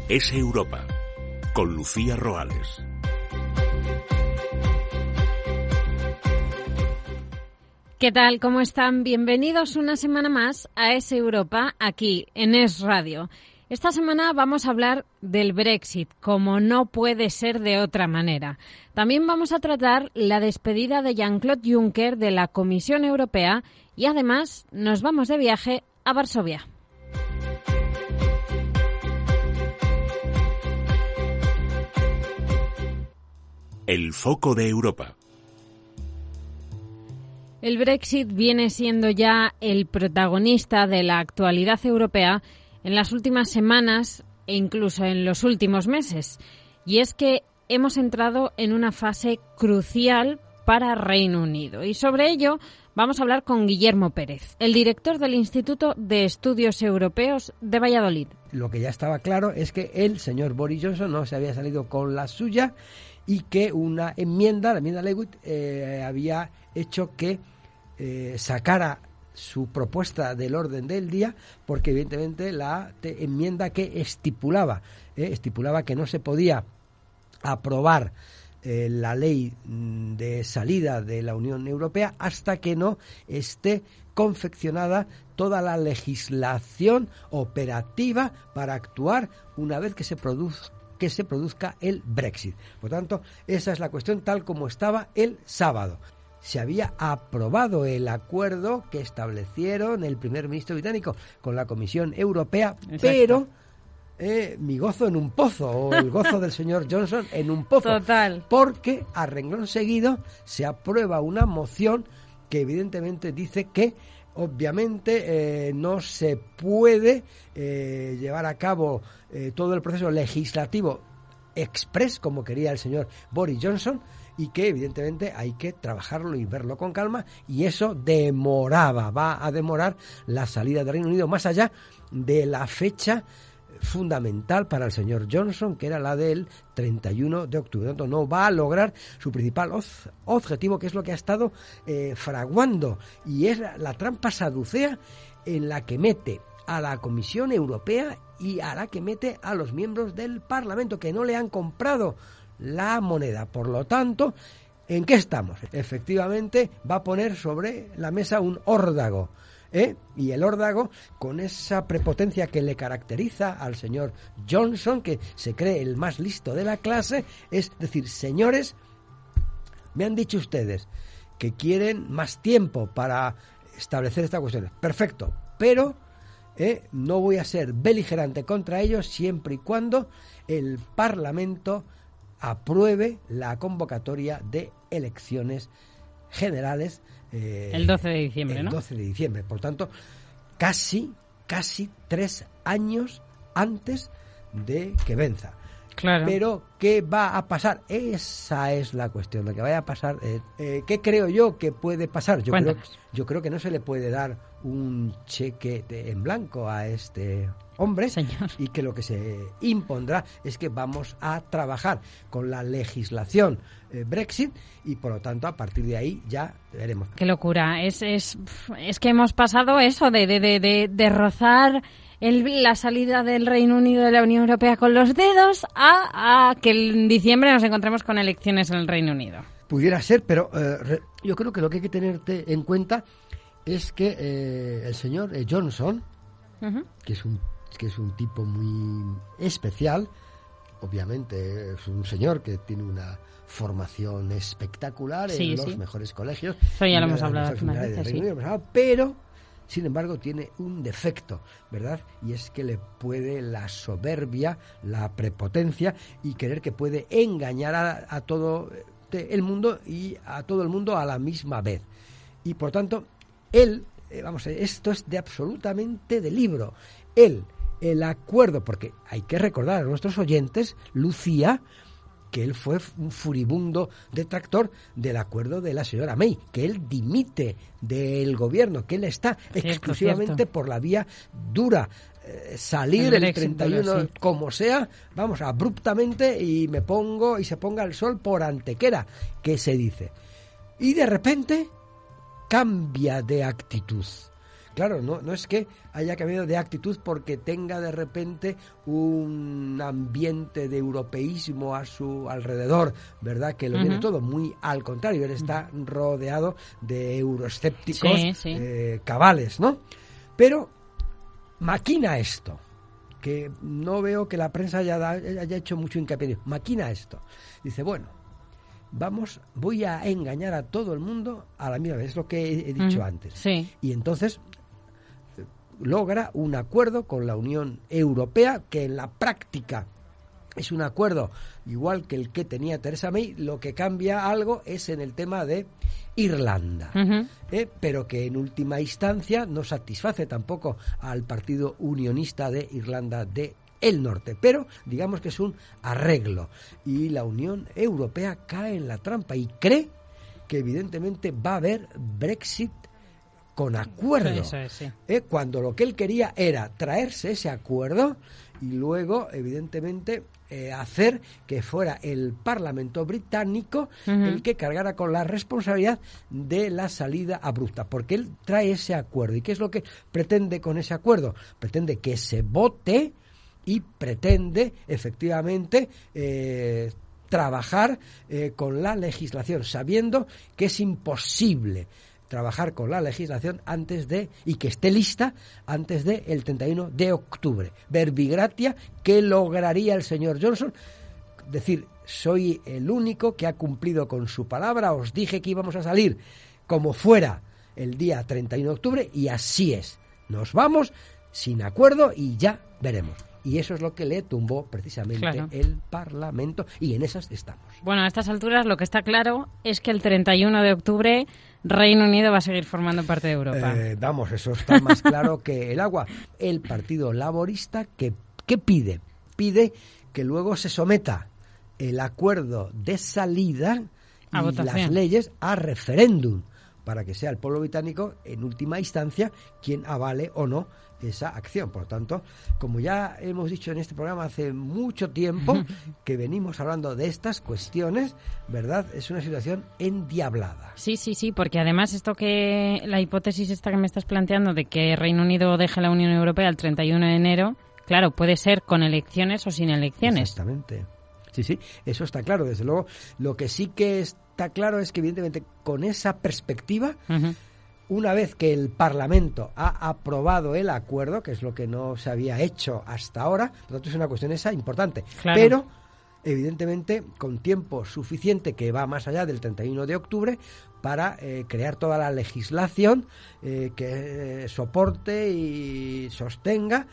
Es Europa, con Lucía Roales. ¿Qué tal? ¿Cómo están? Bienvenidos una semana más a Es Europa, aquí en Es Radio. Esta semana vamos a hablar del Brexit, como no puede ser de otra manera. También vamos a tratar la despedida de Jean-Claude Juncker de la Comisión Europea y además nos vamos de viaje a Varsovia. El foco de Europa. El Brexit viene siendo ya el protagonista de la actualidad europea en las últimas semanas e incluso en los últimos meses. Y es que hemos entrado en una fase crucial para Reino Unido. Y sobre ello vamos a hablar con Guillermo Pérez, el director del Instituto de Estudios Europeos de Valladolid. Lo que ya estaba claro es que el señor Boris Johnson no se había salido con la suya y que una enmienda, la enmienda Lewitt, había hecho que sacara su propuesta del orden del día, porque evidentemente la enmienda que estipulaba que no se podía aprobar la ley de salida de la Unión Europea hasta que no esté confeccionada toda la legislación operativa para actuar una vez que se produzca el Brexit. Por tanto, esa es la cuestión tal como estaba el sábado. Se había aprobado el acuerdo que establecieron el primer ministro británico con la Comisión Europea, exacto, pero mi gozo en un pozo, o el gozo del señor Johnson en un pozo. Total. Porque a renglón seguido se aprueba una moción que evidentemente dice que obviamente no se puede llevar a cabo todo el proceso legislativo express como quería el señor Boris Johnson, y que evidentemente hay que trabajarlo y verlo con calma, y eso va a demorar la salida del Reino Unido más allá de la fecha fundamental para el señor Johnson, que era la del 31 de octubre. Entonces no va a lograr su principal objetivo, que es lo que ha estado fraguando, y es la trampa saducea en la que mete a la Comisión Europea y a la que mete a los miembros del Parlamento, que no le han comprado la moneda. Por lo tanto, ¿en qué estamos? Efectivamente, va a poner sobre la mesa un órdago, y el órdago, con esa prepotencia que le caracteriza al señor Johnson, que se cree el más listo de la clase, es decir, señores, me han dicho ustedes que quieren más tiempo para establecer esta cuestión. Perfecto, pero no voy a ser beligerante contra ellos siempre y cuando el Parlamento apruebe la convocatoria de elecciones generales el 12 de diciembre, ¿no? El 12 de diciembre. Por tanto, casi 3 años antes de que venza. Claro. Pero, ¿qué va a pasar? Esa es la cuestión, lo que vaya a pasar. ¿Qué creo yo que puede pasar? Yo creo que no se le puede dar un cheque en blanco a este hombre, señor, y que lo que se impondrá es que vamos a trabajar con la legislación Brexit, y por lo tanto a partir de ahí ya veremos. Qué locura, es que hemos pasado eso de rozar la salida del Reino Unido de la Unión Europea con los dedos a que en diciembre nos encontremos con elecciones en el Reino Unido. Pudiera ser, pero yo creo que lo que hay que tener en cuenta es que el señor Johnson, uh-huh, que es un tipo muy especial, obviamente es un señor que tiene una formación espectacular en los mejores colegios. Eso ya lo hemos hablado algunas veces, sí. Pero, sin embargo, tiene un defecto, ¿verdad? Y es que le puede la soberbia, la prepotencia y creer que puede engañar a todo el mundo y a todo el mundo a la misma vez. Y, por tanto, esto es absolutamente de libro. El acuerdo, porque hay que recordar a nuestros oyentes, Lucía, que él fue un furibundo detractor del acuerdo de la señora May, que él dimite del gobierno, que él está exclusivamente por la vía dura, salir el 31 sí, como sea, vamos, abruptamente, y se ponga el sol por Antequera, que se dice. Y de repente cambia de actitud. claro, no es que haya cambiado de actitud porque tenga de repente un ambiente de europeísmo a su alrededor, ¿verdad? Que lo tiene todo, muy al contrario, él está rodeado de euroescépticos cabales, ¿no? Pero maquina esto, que no veo que la prensa haya hecho mucho hincapié, maquina esto. Dice, bueno, voy a engañar a todo el mundo a la misma vez, es lo que he dicho antes. Sí. Y entonces logra un acuerdo con la Unión Europea que en la práctica es un acuerdo igual que el que tenía Theresa May, lo que cambia algo es en el tema de Irlanda, pero que en última instancia no satisface tampoco al Partido Unionista de Irlanda del Norte, pero digamos que es un arreglo y la Unión Europea cae en la trampa y cree que evidentemente va a haber Brexit con acuerdo, eso es, sí. Cuando lo que él quería era traerse ese acuerdo y luego evidentemente hacer que fuera el Parlamento británico el que cargara con la responsabilidad de la salida abrupta, porque él trae ese acuerdo. ¿Y qué es lo que pretende con ese acuerdo? Pretende que se vote y pretende efectivamente trabajar con la legislación, sabiendo que es imposible trabajar con la legislación y que esté lista antes del 31 de octubre. Verbigratia, ¿qué lograría el señor Johnson? Decir, soy el único que ha cumplido con su palabra, os dije que íbamos a salir como fuera el día 31 de octubre y así es. Nos vamos sin acuerdo y ya veremos. Y eso es lo que le tumbó precisamente el Parlamento y en esas estamos. Bueno, a estas alturas lo que está claro es que el 31 de octubre Reino Unido va a seguir formando parte de Europa. Vamos, eso está más claro que el agua. El Partido Laborista, ¿qué pide? Pide que luego se someta el acuerdo de salida a y votación, las leyes a referéndum, para que sea el pueblo británico, en última instancia, quien avale o no esa acción. Por lo tanto, como ya hemos dicho en este programa hace mucho tiempo que venimos hablando de estas cuestiones, ¿verdad? Es una situación endiablada. Sí, porque además la hipótesis esta que me estás planteando de que Reino Unido deje la Unión Europea el 31 de enero, claro, puede ser con elecciones o sin elecciones. Exactamente. Sí, eso está claro, desde luego. Lo que sí que está claro es que, evidentemente, con esa perspectiva, una vez que el Parlamento ha aprobado el acuerdo, que es lo que no se había hecho hasta ahora, por lo tanto es una cuestión esa importante, pero evidentemente con tiempo suficiente que va más allá del 31 de octubre para crear toda la legislación que soporte y sostenga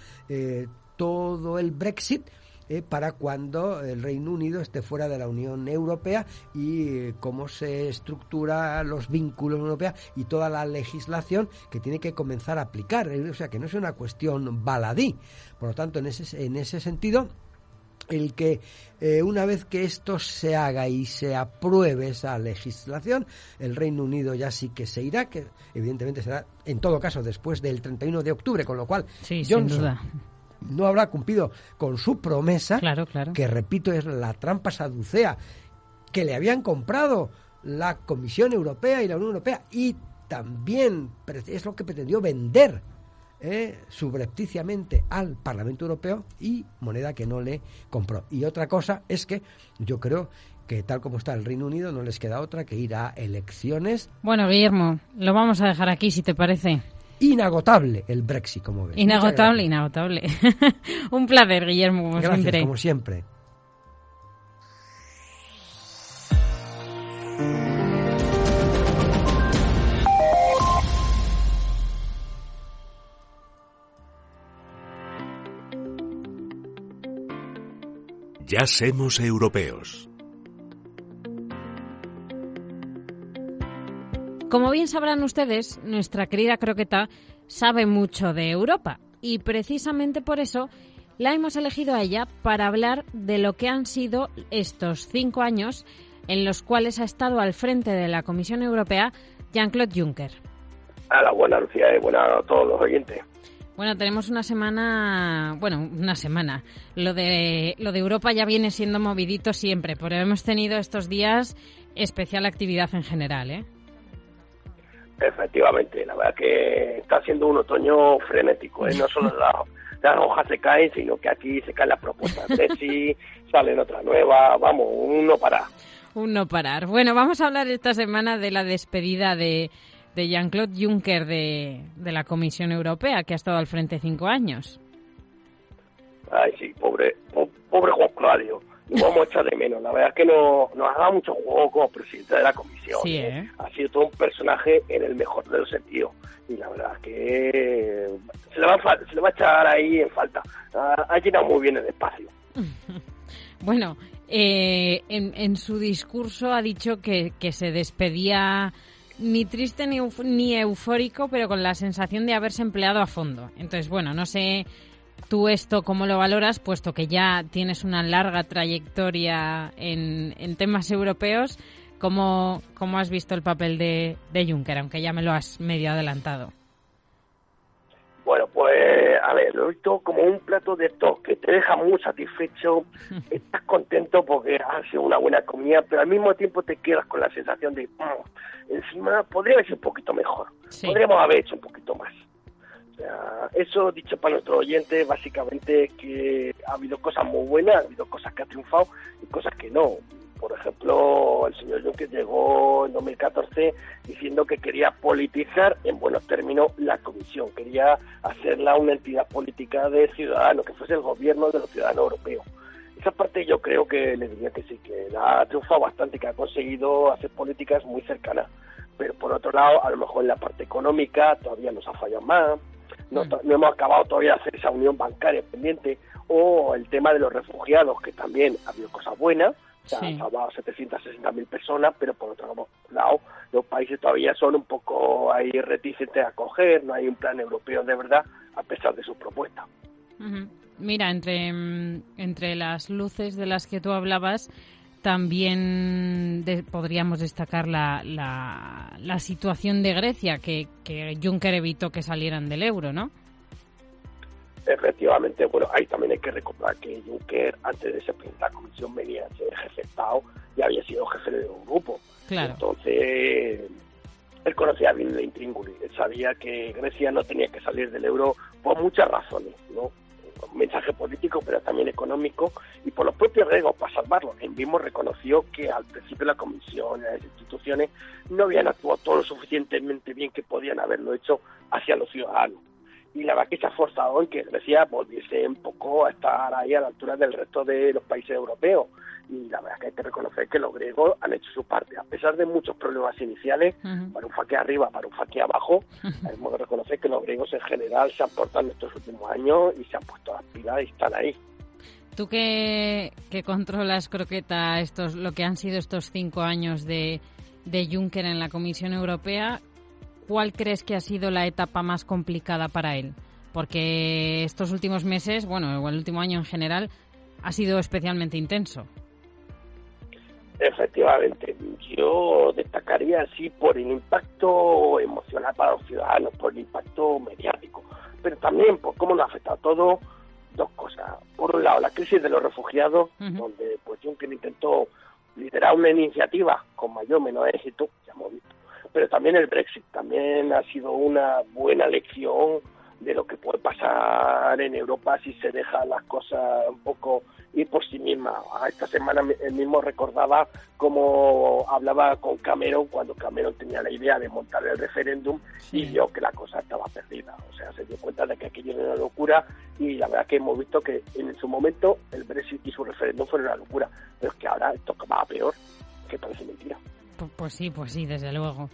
todo el Brexit, para cuando el Reino Unido esté fuera de la Unión Europea y cómo se estructura los vínculos europeos y toda la legislación que tiene que comenzar a aplicar. O sea, que no es una cuestión baladí. Por lo tanto, en ese sentido, el que una vez que esto se haga y se apruebe esa legislación, el Reino Unido ya sí que se irá, que evidentemente será en todo caso después del 31 de octubre, con lo cual Johnson, sin duda, no habrá cumplido con su promesa, claro. que repito es la trampa saducea que le habían comprado la Comisión Europea y la Unión Europea, y también es lo que pretendió vender subrepticiamente al Parlamento Europeo, y moneda que no le compró. Y otra cosa es que yo creo que tal como está el Reino Unido no les queda otra que ir a elecciones. Bueno, Guillermo, lo vamos a dejar aquí, si te parece. Inagotable el Brexit, como ves. Inagotable. Un placer, Guillermo, como Gracias, siempre. Como siempre. Ya somos europeos. Como bien sabrán ustedes, nuestra querida Croqueta sabe mucho de Europa y precisamente por eso la hemos elegido a ella para hablar de lo que han sido estos 5 años en los cuales ha estado al frente de la Comisión Europea Jean-Claude Juncker. A la buena, Lucía, y buena a todos los oyentes. Bueno, tenemos una semana. Lo de Europa ya viene siendo movidito siempre, pero hemos tenido estos días especial actividad en general, ¿eh? Efectivamente, la verdad que está siendo un otoño frenético, ¿eh? No solo las hojas se caen, sino que aquí se caen las propuestas de sí, salen otras nuevas, vamos, un no parar. Un no parar. Bueno, vamos a hablar esta semana de la despedida de Jean-Claude Juncker de la Comisión Europea, que ha estado al frente 5 años. Ay, sí, pobre Juan Claudio. Lo vamos a echar de menos. La verdad es que nos ha dado mucho juego como presidente de la comisión. Sí, Ha sido todo un personaje en el mejor de los sentidos. Y la verdad es que se le va a echar ahí en falta. Ha llenado muy bien el espacio. Bueno, en su discurso ha dicho que se despedía ni triste ni eufórico, pero con la sensación de haberse empleado a fondo. Entonces, bueno, no sé tú esto cómo lo valoras, puesto que ya tienes una larga trayectoria en temas europeos. ¿Cómo has visto el papel de Juncker, aunque ya me lo has medio adelantado? Bueno, pues, a ver, lo he visto como un plato de estos que te deja muy satisfecho, estás contento porque ha sido una buena comida, pero al mismo tiempo te quedas con la sensación de, encima podría haber sido un poquito mejor, sí. Podríamos haber hecho un poquito más. O sea, eso dicho para nuestros oyentes, básicamente que ha habido cosas muy buenas, ha habido cosas que han triunfado y cosas que no. Por ejemplo, el señor Juncker llegó en 2014 diciendo que quería politizar, en buenos términos, la Comisión. Quería hacerla una entidad política de ciudadanos, que fuese el gobierno de los ciudadanos europeos. Esa parte yo creo que le diría que sí, que la ha triunfado bastante, que ha conseguido hacer políticas muy cercanas. Pero por otro lado, a lo mejor en la parte económica todavía nos ha fallado más. No hemos acabado todavía de hacer esa unión bancaria pendiente. O el tema de los refugiados, que también ha habido cosas buenas. O sea, han salvado 760.000 personas, pero por otro lado, los países todavía son un poco ahí reticentes a acoger, no hay un plan europeo de verdad, a pesar de sus propuestas. Uh-huh. Mira, entre las luces de las que tú hablabas, también podríamos destacar la situación de Grecia, que Juncker evitó que salieran del euro, ¿no? Efectivamente, bueno, ahí también hay que recordar que Juncker, antes de ser presidente de la Comisión, venía a ser jefe de Estado y había sido jefe de un grupo. Claro. Entonces, él conocía bien la intríngulis, él sabía que Grecia no tenía que salir del euro por muchas razones, ¿no? Un mensaje político, pero también económico, y por los propios riesgos para salvarlo. Él mismo reconoció que al principio la Comisión y las instituciones no habían actuado todo lo suficientemente bien que podían haberlo hecho hacia los ciudadanos. Y la verdad que se ha forzado en que Grecia volviese un poco a estar ahí a la altura del resto de los países europeos. Y la verdad que hay que reconocer que los griegos han hecho su parte. A pesar de muchos problemas iniciales, para un faque arriba, para un faque abajo, hemos de reconocer que los griegos en general se han portado en estos últimos años y se han puesto las pilas y están ahí. Tú que controlas, Croqueta, lo que han sido estos 5 años de Juncker en la Comisión Europea, ¿cuál crees que ha sido la etapa más complicada para él? Porque estos últimos meses, bueno, o el último año en general, ha sido especialmente intenso. Efectivamente, yo destacaría así por el impacto emocional para los ciudadanos, por el impacto mediático, pero también por cómo nos ha afectado todo. Dos cosas. Por un lado, la crisis de los refugiados, donde pues Juncker intentó liderar una iniciativa con mayor o menor éxito, ya hemos visto. Pero también el Brexit también ha sido una buena lección de lo que puede pasar en Europa si se dejan las cosas un poco ir por sí mismas. Esta semana él mismo recordaba cómo hablaba con Cameron cuando Cameron tenía la idea de montar el referéndum y vio que la cosa estaba perdida. O sea, se dio cuenta de que aquello era una locura y la verdad que hemos visto que en su momento el Brexit y su referéndum fueron una locura. Pero es que ahora esto va peor, que parece mentira. Pues sí, desde luego.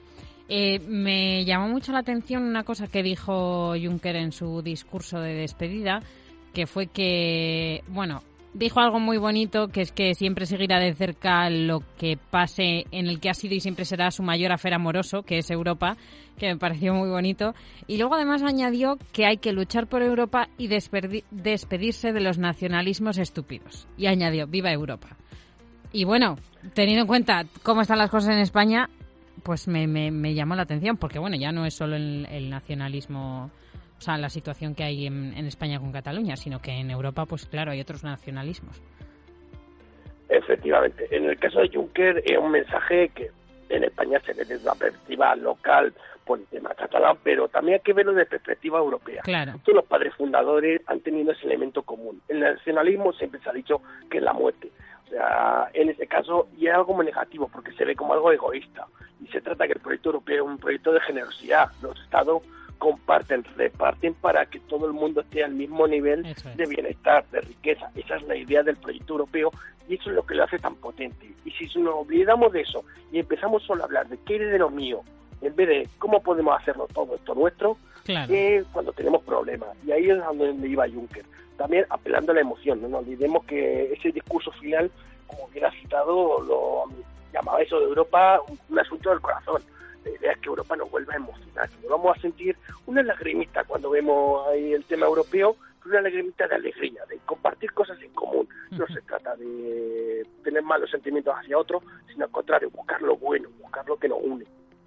Me llamó mucho la atención una cosa que dijo Juncker en su discurso de despedida, que fue que, bueno, dijo algo muy bonito, que es que siempre seguirá de cerca lo que pase en el que ha sido y siempre será su mayor afer amoroso, que es Europa, que me pareció muy bonito. Y luego además añadió que hay que luchar por Europa y despedirse de los nacionalismos estúpidos. Y añadió, ¡viva Europa! Y bueno, teniendo en cuenta cómo están las cosas en España, pues me llamó la atención, porque bueno, ya no es solo el nacionalismo, o sea, la situación que hay en España con Cataluña, sino que en Europa, pues claro, hay otros nacionalismos. Efectivamente, en el caso de Juncker es un mensaje que en España se ve desde una perspectiva local por el tema catalán, pero también hay que verlo desde perspectiva europea. Claro. Todos los padres fundadores han tenido ese elemento común. El nacionalismo siempre se ha dicho que es la muerte. O sea, en ese caso, y es algo muy negativo, porque se ve como algo egoísta. Y se trata que el proyecto europeo es un proyecto de generosidad. Los estados reparten para que todo el mundo esté al mismo nivel de bienestar, de riqueza. Esa es la idea del proyecto europeo y eso es lo que lo hace tan potente. Y si nos olvidamos de eso y empezamos solo a hablar de qué es de lo mío, en vez de cómo podemos hacerlo todo esto nuestro, claro, cuando tenemos problemas. Y ahí es a donde iba Juncker. También apelando a la emoción. No nos olvidemos que ese discurso final, como hubiera citado, lo llamaba eso de Europa un asunto del corazón. La idea es que Europa nos vuelva a emocionar, que vamos a sentir una lagrimita cuando vemos ahí el tema europeo, una lagrimita de alegría, de compartir cosas en común. No se trata de tener malos sentimientos hacia otro, sino al contrario, buscar lo bueno, buscar lo que nos une.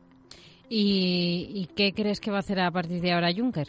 ¿Y qué crees que va a hacer a partir de ahora Juncker?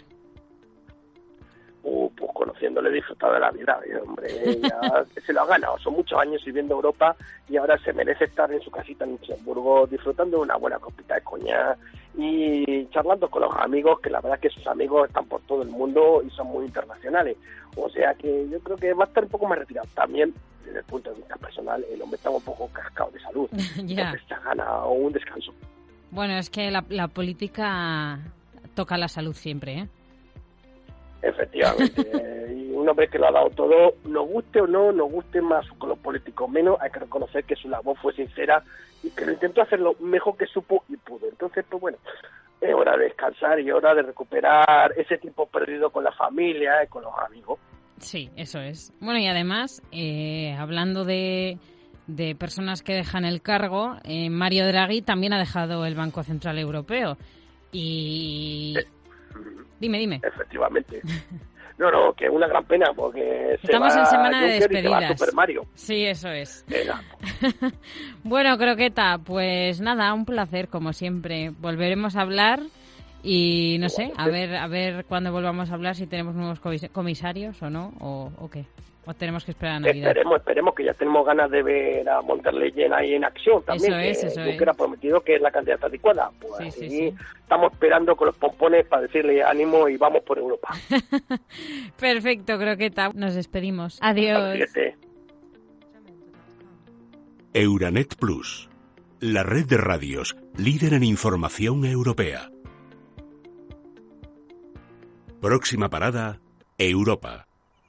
Pues conociéndole, disfrutar de la vida, hombre, ya se lo ha ganado. Son muchos años viviendo Europa y ahora se merece estar en su casita en Luxemburgo disfrutando de una buena copita de coñac y charlando con los amigos, que la verdad es que sus amigos están por todo el mundo y son muy internacionales. O sea que yo creo que va a estar un poco más retirado. También, desde el punto de vista personal, el hombre está un poco cascado de salud. Ya. Entonces se ha ganado un descanso. Bueno, es que la política toca la salud siempre, ¿eh? Efectivamente, y un hombre que lo ha dado todo, nos guste o no, nos guste más con los políticos menos, hay que reconocer que su labor fue sincera y que lo intentó hacer lo mejor que supo y pudo. Entonces, pues bueno, es hora de descansar y hora de recuperar ese tiempo perdido con la familia y con los amigos. Sí, eso es. Bueno, y además, hablando de personas que dejan el cargo, Mario Draghi también ha dejado el Banco Central Europeo y... Dime. Efectivamente. No, que es una gran pena porque estamos en semana de despedidas. Super Mario. Sí, eso es. Bueno, Croqueta, pues nada, un placer como siempre. Volveremos a hablar y no sé, a ver cuándo volvamos a hablar, si tenemos nuevos comisarios o no, o qué. O tenemos que esperar a Navidad. Esperemos, que ya tenemos ganas de ver a von der Leyen ahí en acción también. Eso es. Juncker ha prometido que es la candidata adecuada. Pues sí. Estamos esperando con los pompones para decirle ánimo y vamos por Europa. Perfecto, Croqueta. Nos despedimos. Adiós. Euranet Plus, la red de radios líder en información europea. Próxima parada, Europa.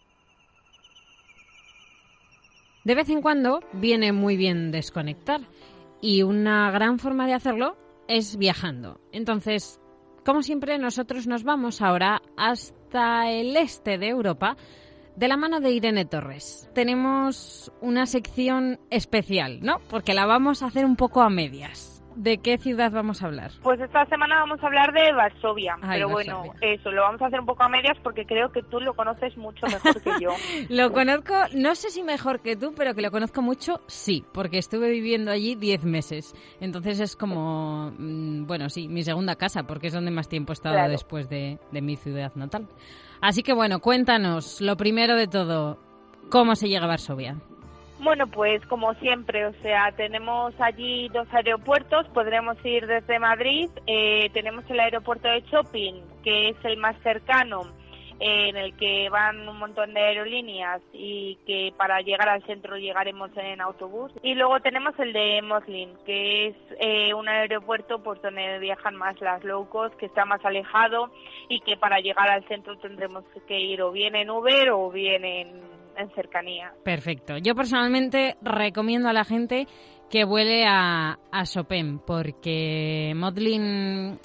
De vez en cuando viene muy bien desconectar y una gran forma de hacerlo es viajando. Entonces, como siempre, nosotros nos vamos ahora hasta el este de Europa de la mano de Irene Torres. Tenemos una sección especial, ¿no? Porque la vamos a hacer un poco a medias. ¿De qué ciudad vamos a hablar? Pues esta semana vamos a hablar de Varsovia. Pero Varsovia. Bueno, eso, lo vamos a hacer un poco a medias porque creo que tú lo conoces mucho mejor que yo. Lo conozco, no sé si mejor que tú, pero que lo conozco mucho, sí, porque estuve viviendo allí 10 meses. Entonces es como, bueno, sí, mi segunda casa, porque es donde más tiempo he estado después de mi ciudad natal. Así que bueno, cuéntanos, lo primero de todo, ¿cómo se llega a Varsovia? Bueno, pues como siempre, o sea, tenemos allí 2 aeropuertos, podremos ir desde Madrid, tenemos el aeropuerto de Chopin, que es el más cercano, en el que van un montón de aerolíneas y que para llegar al centro llegaremos en autobús. Y luego tenemos el de Moslin, que es un aeropuerto pues donde viajan más las low cost, que está más alejado y que para llegar al centro tendremos que ir o bien en Uber o bien en cercanía. Perfecto. Yo personalmente recomiendo a la gente que vuele a Chopin porque Moslin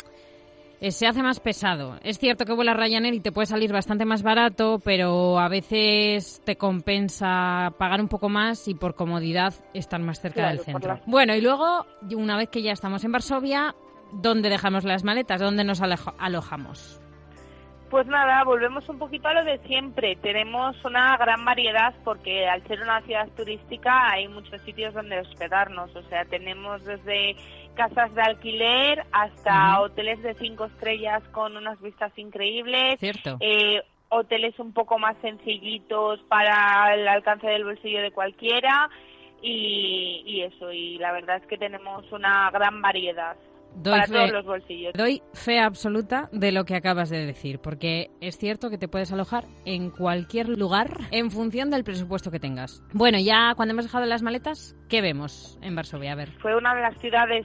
se hace más pesado. Es cierto que vuela Ryanair y te puede salir bastante más barato, pero a veces te compensa pagar un poco más y por comodidad estar más cerca del centro. Bueno, y luego, una vez que ya estamos en Varsovia, ¿dónde dejamos las maletas? ¿Dónde nos alojamos? Pues nada, volvemos un poquito a lo de siempre. Tenemos una gran variedad porque al ser una ciudad turística hay muchos sitios donde hospedarnos. O sea, tenemos desde casas de alquiler hasta hoteles de 5 estrellas con unas vistas increíbles. Cierto. Hoteles un poco más sencillitos para el alcance del bolsillo de cualquiera. y eso, y la verdad es que tenemos una gran variedad. Para todos los bolsillos. Doy fe absoluta de lo que acabas de decir, porque es cierto que te puedes alojar en cualquier lugar en función del presupuesto que tengas. Bueno, ya cuando hemos dejado las maletas, ¿qué vemos en Varsovia? A ver. Fue una de las ciudades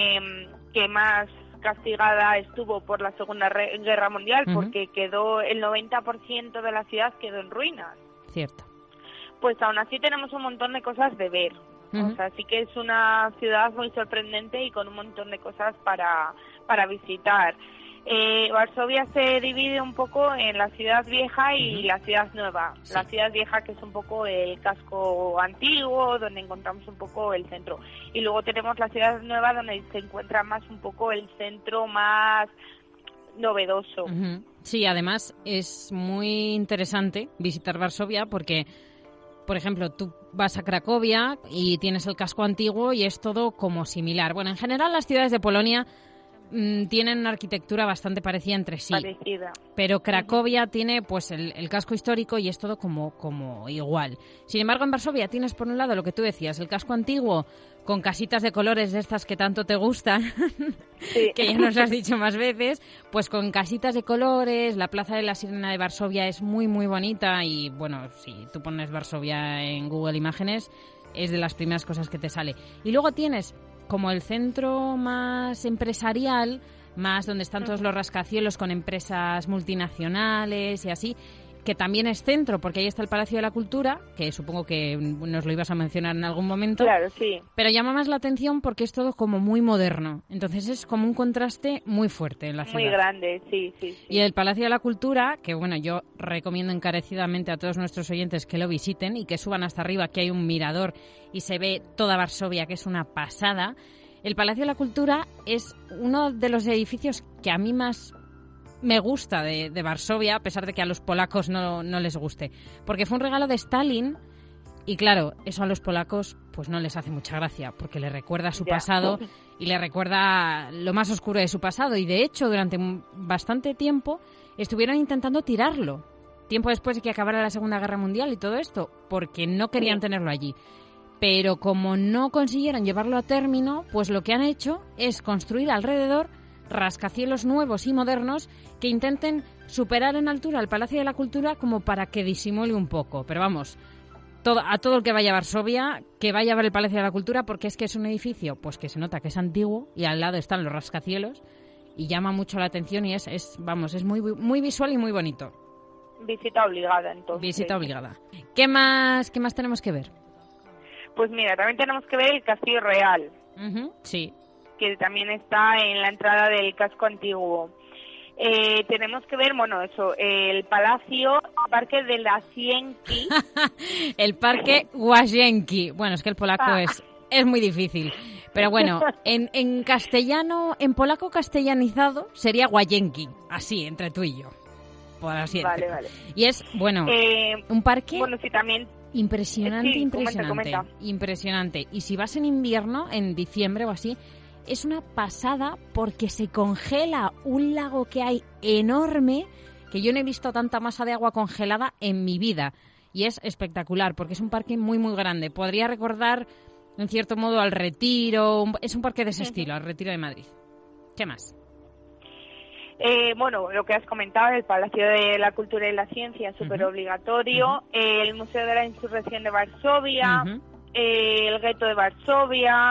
que más castigada estuvo por la Segunda Guerra Mundial, porque quedó el 90% de la ciudad quedó en ruinas. Cierto. Pues aún así tenemos un montón de cosas de ver. O sea, sí que es una ciudad muy sorprendente y con un montón de cosas para visitar. Varsovia se divide un poco en la ciudad vieja y la ciudad nueva. Sí. La ciudad vieja, que es un poco el casco antiguo, donde encontramos un poco el centro. Y luego tenemos la ciudad nueva, donde se encuentra más un poco el centro más novedoso. Sí, además es muy interesante visitar Varsovia porque, por ejemplo, tú vas a Cracovia y tienes el casco antiguo y es todo como similar. Bueno, en general las ciudades de Polonia tienen una arquitectura bastante parecida entre sí. Parecida. Pero Cracovia tiene pues el casco histórico y es todo como igual. Sin embargo, en Varsovia tienes por un lado lo que tú decías, el casco antiguo con casitas de colores de estas que tanto te gustan, sí. Que ya nos lo has dicho más veces, pues con casitas de colores. La Plaza de la Sirena de Varsovia es muy, muy bonita y, bueno, si tú pones Varsovia en Google Imágenes, es de las primeras cosas que te sale. Y luego tienes como el centro más empresarial, más donde están todos los rascacielos con empresas multinacionales y así, que también es centro, porque ahí está el Palacio de la Cultura, que supongo que nos lo ibas a mencionar en algún momento. Claro, sí. Pero llama más la atención porque es todo como muy moderno. Entonces es como un contraste muy fuerte en la ciudad. Muy grande, sí. Y el Palacio de la Cultura, que bueno, yo recomiendo encarecidamente a todos nuestros oyentes que lo visiten y que suban hasta arriba, que hay un mirador y se ve toda Varsovia, que es una pasada. El Palacio de la Cultura es uno de los edificios que a mí más me gusta de Varsovia, a pesar de que a los polacos no les guste. Porque fue un regalo de Stalin y, claro, eso a los polacos pues no les hace mucha gracia, porque le recuerda su pasado y le recuerda lo más oscuro de su pasado. Y, de hecho, durante bastante tiempo estuvieron intentando tirarlo, tiempo después de que acabara la Segunda Guerra Mundial y todo esto, porque no querían tenerlo allí. Pero como no consiguieron llevarlo a término, pues lo que han hecho es construir alrededor rascacielos nuevos y modernos que intenten superar en altura el Palacio de la Cultura como para que disimule un poco. Pero vamos, a todo el que vaya a Varsovia, que vaya a ver el Palacio de la Cultura, porque es que es un edificio pues que se nota que es antiguo y al lado están los rascacielos y llama mucho la atención y es muy, muy visual y muy bonito. Visita obligada, entonces. Visita obligada. ¿Qué más tenemos que ver? Pues mira, también tenemos que ver el Castillo Real. Sí. Que también está en la entrada del casco antiguo. Tenemos que ver, el Palacio, el Parque de la Łazienki. El Parque Łazienki. Bueno, es que el polaco es muy difícil. Pero bueno, en castellano, en polaco castellanizado sería Łazienki. Así, entre tú y yo. Por así decirlo. Vale. Y es, un parque... Bueno, sí, también... Impresionante. Comenta. Impresionante. Y si vas en invierno, en diciembre o así, es una pasada porque se congela un lago que hay enorme, que yo no he visto tanta masa de agua congelada en mi vida. Y es espectacular porque es un parque muy, muy grande. Podría recordar, en cierto modo, al Retiro. Es un parque de ese estilo, al Retiro de Madrid. ¿Qué más? Lo que has comentado, el Palacio de la Cultura y la Ciencia, súper obligatorio, el Museo de la Insurrección de Varsovia, el Gueto de Varsovia,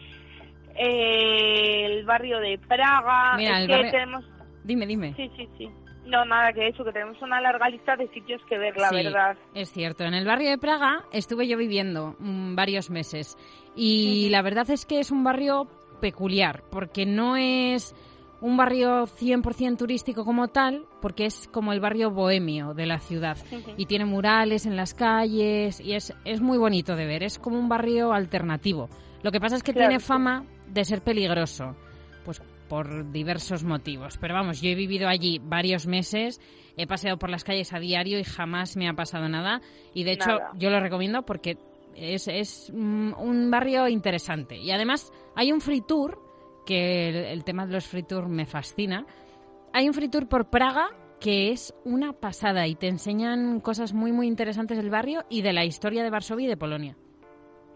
el barrio de Praga. Mira, tenemos... Dime. Sí. No, nada que eso, que tenemos una larga lista de sitios que ver, la verdad. Es cierto. En el barrio de Praga estuve yo viviendo varios meses y la verdad es que es un barrio peculiar, porque no es un barrio 100% turístico como tal, porque es como el barrio bohemio de la ciudad y tiene murales en las calles y es muy bonito de ver, es como un barrio alternativo. Lo que pasa es que tiene fama de ser peligroso, pues por diversos motivos. Pero vamos, yo he vivido allí varios meses, he paseado por las calles a diario y jamás me ha pasado nada. Y de hecho yo lo recomiendo porque es un barrio interesante. Y además hay un free tour, que el tema de los free tour me fascina. Hay un free tour por Praga que es una pasada y te enseñan cosas muy, muy interesantes del barrio y de la historia de Varsovia y de Polonia.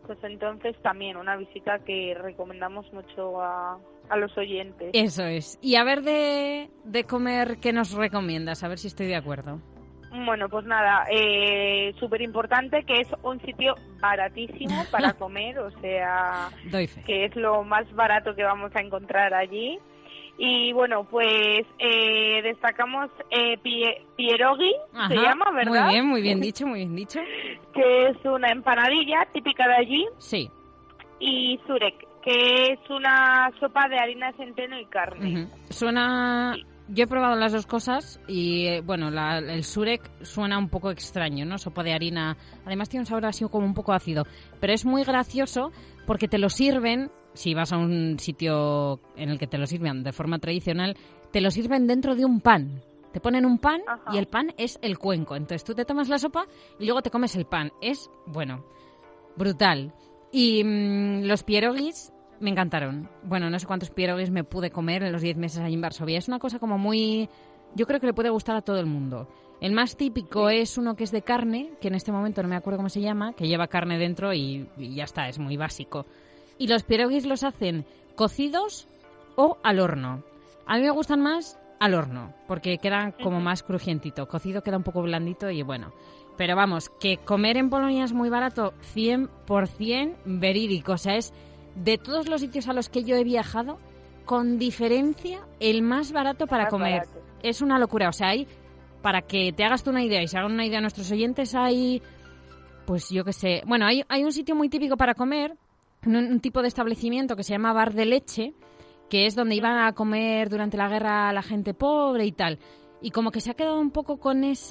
Pues entonces también una visita que recomendamos mucho a los oyentes. Eso es. Y a ver de comer, ¿qué nos recomiendas? A ver si estoy de acuerdo. Bueno, pues nada, súper importante que es un sitio baratísimo para comer, o sea, Doy fe. que es lo más barato que vamos a encontrar allí. Y bueno, pues destacamos pierogi, Ajá, se llama, ¿verdad? Muy bien dicho, muy bien dicho. Que es una empanadilla típica de allí. Sí. Y surek, que es una sopa de harina de centeno y carne. Uh-huh. Suena... Yo he probado las dos cosas y, bueno, el surek suena un poco extraño, ¿no? Sopa de harina. Además tiene un sabor así como un poco ácido. Pero es muy gracioso porque te lo sirven, si vas a un sitio en el que te lo sirven de forma tradicional, te lo sirven dentro de un pan. Te ponen un pan. Ajá. Y el pan es el cuenco. Entonces tú te tomas la sopa y luego te comes el pan. Es, bueno, brutal. Y los pierogis me encantaron. Bueno, no sé cuántos pierogis me pude comer en los 10 meses allí en Varsovia. Es una cosa como muy... Yo creo que le puede gustar a todo el mundo. El más típico es uno que es de carne, que en este momento no me acuerdo cómo se llama, que lleva carne dentro y ya está, es muy básico. Y los pierogis los hacen cocidos o al horno. A mí me gustan más al horno, porque quedan como más crujientito. Cocido queda un poco blandito y bueno... Pero vamos, que comer en Polonia es muy barato, 100% verídico. O sea, es de todos los sitios a los que yo he viajado, con diferencia, el más barato para comer. Barato. Es una locura. O sea, hay, para que te hagas tú una idea y se hagan una idea a nuestros oyentes, hay, pues yo qué sé. Bueno, hay un sitio muy típico para comer, un tipo de establecimiento que se llama Bar de Leche, que es donde iban a comer durante la guerra la gente pobre y tal. Y como que se ha quedado un poco con esa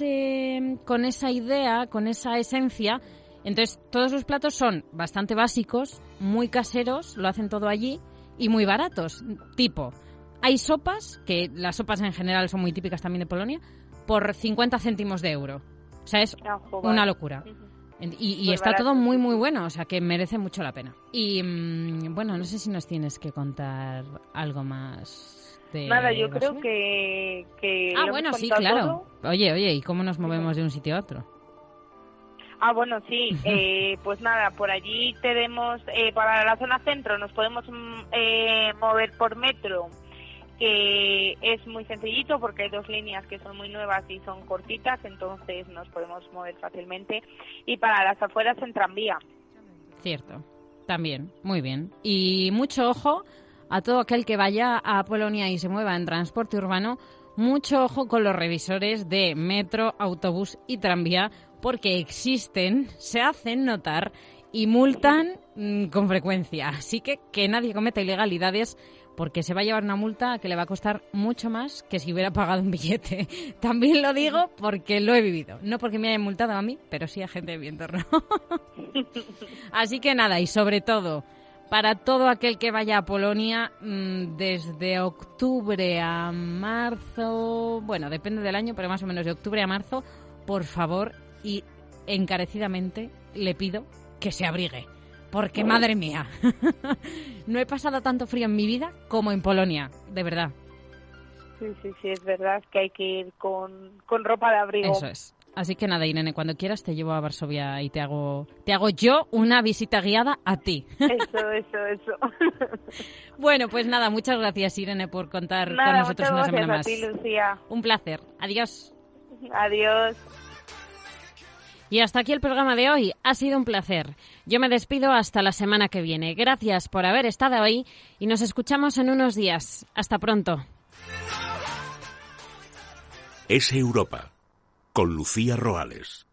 idea, con esa esencia. Entonces, todos los platos son bastante básicos, muy caseros, lo hacen todo allí, y muy baratos. Tipo, hay sopas, que las sopas en general son muy típicas también de Polonia, por 50 céntimos de euro. O sea, es una locura. Y está barato. Todo muy, muy bueno, o sea, que merece mucho la pena. Y, bueno, no sé si nos tienes que contar algo más... Nada, yo creo que bueno, sí, claro. Todo. Oye, ¿y cómo nos movemos de un sitio a otro? Bueno, sí, pues nada, por allí tenemos, para la zona centro nos podemos mover por metro, que es muy sencillito porque hay 2 líneas que son muy nuevas y son cortitas, entonces nos podemos mover fácilmente. Y para las afueras en tranvía. Cierto, también, muy bien. Y mucho ojo a todo aquel que vaya a Polonia y se mueva en transporte urbano, mucho ojo con los revisores de metro, autobús y tranvía, porque existen, se hacen notar y multan con frecuencia. Así que nadie cometa ilegalidades, porque se va a llevar una multa que le va a costar mucho más que si hubiera pagado un billete. También lo digo porque lo he vivido. No porque me hayan multado a mí, pero sí a gente de mi entorno. Así que nada, y sobre todo... Para todo aquel que vaya a Polonia, desde octubre a marzo, bueno, depende del año, pero más o menos de octubre a marzo, por favor y encarecidamente le pido que se abrigue. Porque, madre mía, no he pasado tanto frío en mi vida como en Polonia, de verdad. Sí, es verdad que hay que ir con ropa de abrigo. Eso es. Así que nada, Irene, cuando quieras te llevo a Varsovia y te hago yo una visita guiada a ti. Eso. Bueno, pues nada, muchas gracias, Irene, por contar con nosotros una semana más. Muchas gracias a ti, Lucía. Un placer. Adiós. Adiós. Y hasta aquí el programa de hoy. Ha sido un placer. Yo me despido hasta la semana que viene. Gracias por haber estado hoy y nos escuchamos en unos días. Hasta pronto. Es Europa. Con Lucía Roales.